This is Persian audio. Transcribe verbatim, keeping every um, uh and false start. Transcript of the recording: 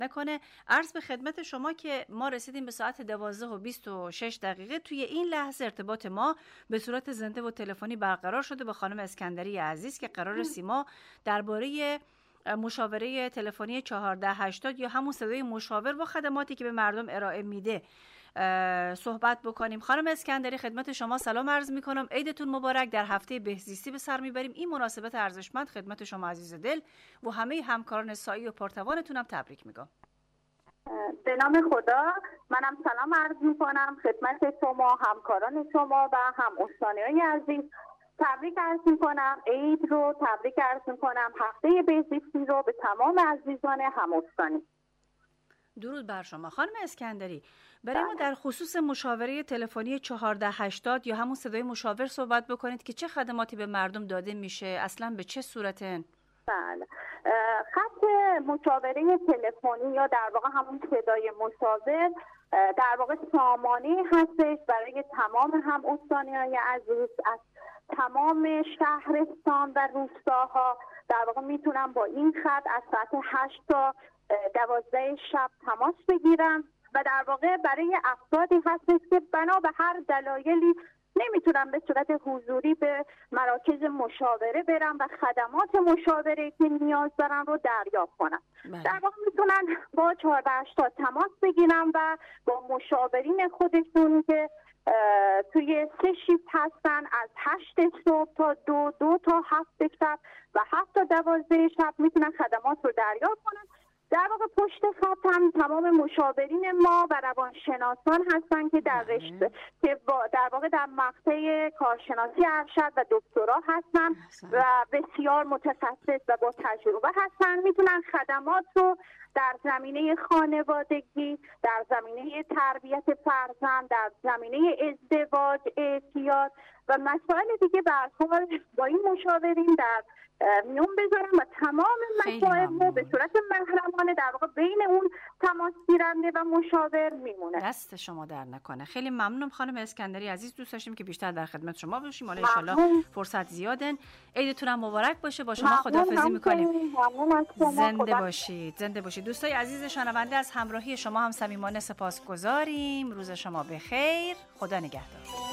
نکنه. عرض به خدمت شما که ما رسیدیم به ساعت دوازده و بیست و شش دقیقه. توی این لحظه ارتباط ما به صورت زنده و تلفنی برقرار شده با خانم اسکندری عزیز که قرار سیما درباره مشاوره تلفنی چهارده هشتاد یا همون صدای مشاور با خدماتی که به مردم ارائه میده صحبت بکنیم. خانم اسکندری خدمت شما سلام عرض میکنم. عیدتون مبارک. در هفته بهزیستی به سر میبریم. این مناسبت ارزشمند خدمت شما عزیز دل و همه همکاران سایی و پرتوانتون هم تبریک میگم. به نام خدا منم سلام عرض میکنم خدمت شما، همکاران شما و هم استانیای عزیز. تبریک عرض میکنم، عید رو تبریک عرض میکنم، هفته بهزیستی رو به تمام عزیزان هم استانی. درود بر شما. خانم اسکندری، برای ما در خصوص مشاوره تلفنی چهارده هشتاد یا همون صدای مشاور صحبت بکنید که چه خدماتی به مردم داده میشه، اصلا به چه صورته؟ بله، خط مشاوره تلفنی یا در واقع همون صدای مشاور در واقع سامانه هستش برای تمام هم استانیای عزیز از تمام شهرستان و روستاها. در واقع میتونن با این خط از ساعت هشت تا دوازده شب تماس بگیرن و در واقع برای افرادی هستش که بنا به هر دلایلی نمیتونن به صورت حضوری به مراکز مشاوره برن و خدمات مشاوره که نیاز دارن رو دریافت کنن. بله. در واقع میتونن با چهارده هشتاد تماس بگیرن و با مشاورین خودشون که توی سه شیفت هستن از هشت صبح تا دو دو تا هفت شب و هفت تا دوازده شب میتونن خدمات رو دریافت کنن. در واقع پشت خط هم تمام مشاورین ما و روانشناسان هستن که در رشته که در واقع در مقطع کارشناسی ارشد و دکترا هستن و بسیار متخصص و با تجربه هستن. میتونن خدمات رو در زمینه خانوادگی، در زمینه تربیت فرزند، در زمینه ازدواج، اعتیاد و مسائل دیگه به هر حال با این مشاورین در میون بذارم و تمام مسائل رو به صورت محرمانه در واقع بین اون تماس گیرنده و مشاور میمونه. دست شما در نکنه. خیلی ممنونم خانم اسکندری عزیز. دوست داشتیم که بیشتر در خدمت شما باشیم. حالا ان شاءالله فرصت زیادن. عیدتون هم مبارک باشه. با شما خداحافظی میکنیم. زنده باشید. زنده باشید. دوستای عزیز شنونده از همراهی شما هم صمیمانه سپاسگزاریم. روز شما بخیر. خدا نگهدار.